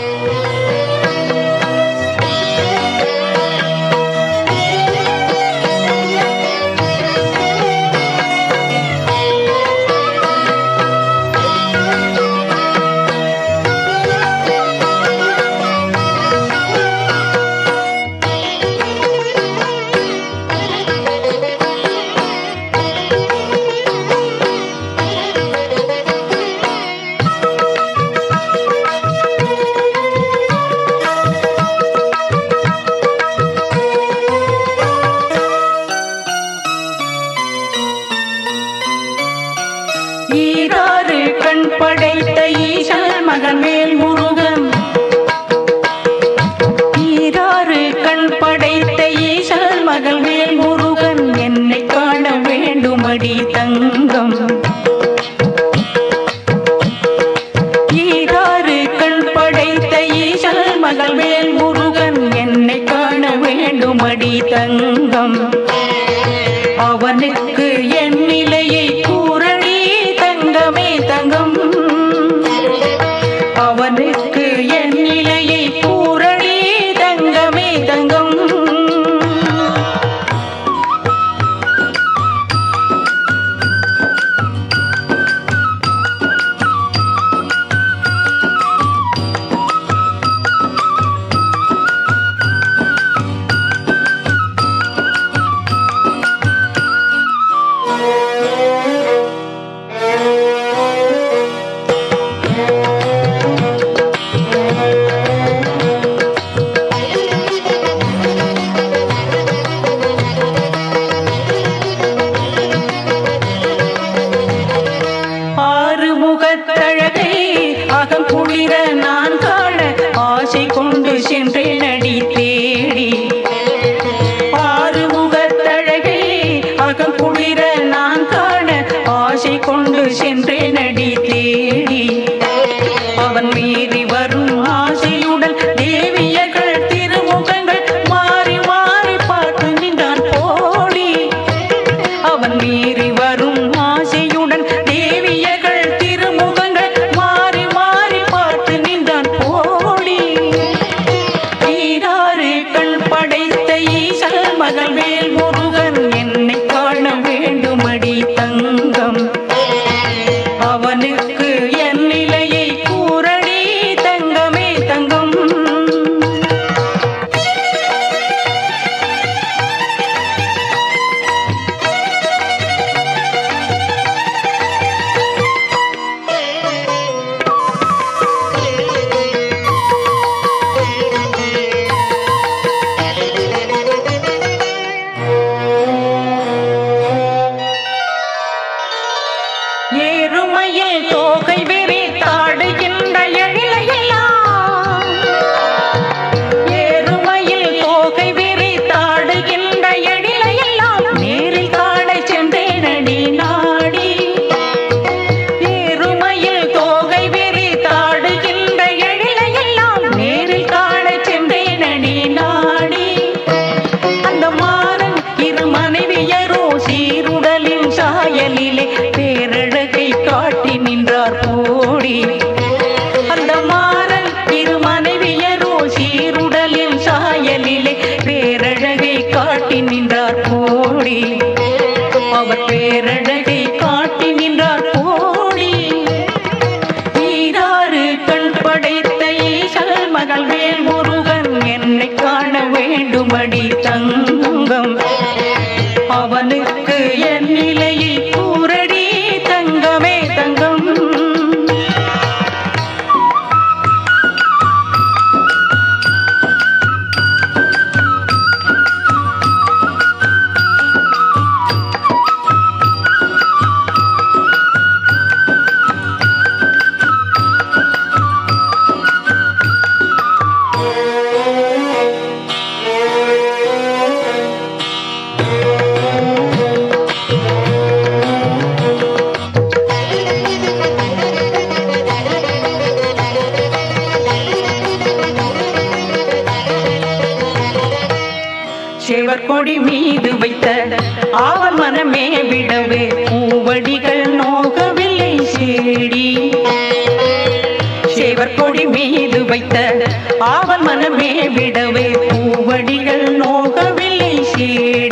ஈராறு கண் படைத்த ஈசல் மகன் வேல் முருகன். ஈராறு கண் படைத்த ஈசல் மகன் வேல் முருகன் என்னை காண வேண்டுமடி தங்கம். ஈராறு கண் படைத்த ஈசல் மகன் வேல் முருகன் என்னை காண வேண்டுமடி தங்கம். அவனுக்கு என் நிலையை கூறடி தங்கமே தங்கம். அவனுக்கு என் நிலையை கூறடி தங்கமே தங்கம். ஆறுமுகத்தழகை அகம் குளிர நான் காண ஆசை கொண்டு சென்றேன் அடி தேடி. ஆறுமுகத்தழகை அகம் குளிர நான் காண ஆசை கொண்டு சென்றேன் அடி தேடி. அவன் மீறி வரும் ஆசையுடன் தேவியர்கள் திருமுகங்கள் மாறி மாறி பார்த்து நின்றான் போடி. அவன் மீறி வரும் ஆசையுடன் தேவியர்கள் திருமுகங்கள் மாறி மாறி பார்த்து நின்றான் போடி. ஈராறு கண் படைத்த ஈசல் மகன் வேல் முருகன் என்னை காண வேண்டுமடி தங்கம். அவனுக்கு என் நிலையை கூறடி தங்கமே தங்கம். ஏறுமையில் தோகை விரித்தாடுகின்ற எழிலையெல்லாம். ஏறுமையில் தோகை விரித்தாடுகின்ற எழிலையெல்லாம் நேரில் காண சென்றேனடி நாடி. ஏறுமையில் தோகை விரித்தாடுகின்ற எழிலையெல்லாம் நேரில் காண சென்றேனடி நாடி. அந்த மாறன் இரு மனைவியரோ சீருடலின் சாயலிலே பேரழகை காட்டி நின்றார் போடி. அந்த மாறன் இரு மனைவியரோ சீருடலின் சாயலிலே பேரழகை காட்டி நின்றார் போடி. அவர் பேரழகை காட்டி நின்றார் போடி. ஈராறு கண் படைத்த ஈசல் மகன் வேல் முருகன் என்னை காண வேண்டுமடி தங்கம். அவனுக்கு என் நிலையை கூறடி தங்கமே தங்கம். சேவர் கொடி மீது வைத்த ஆவல் மனமே விடவே பூவடிகள் நோகவில்லை சேடி. சேவர் கொடி மீது வைத்த ஆவல் மனமே விடவே பூவடிகள் நோகவில்லை சேடி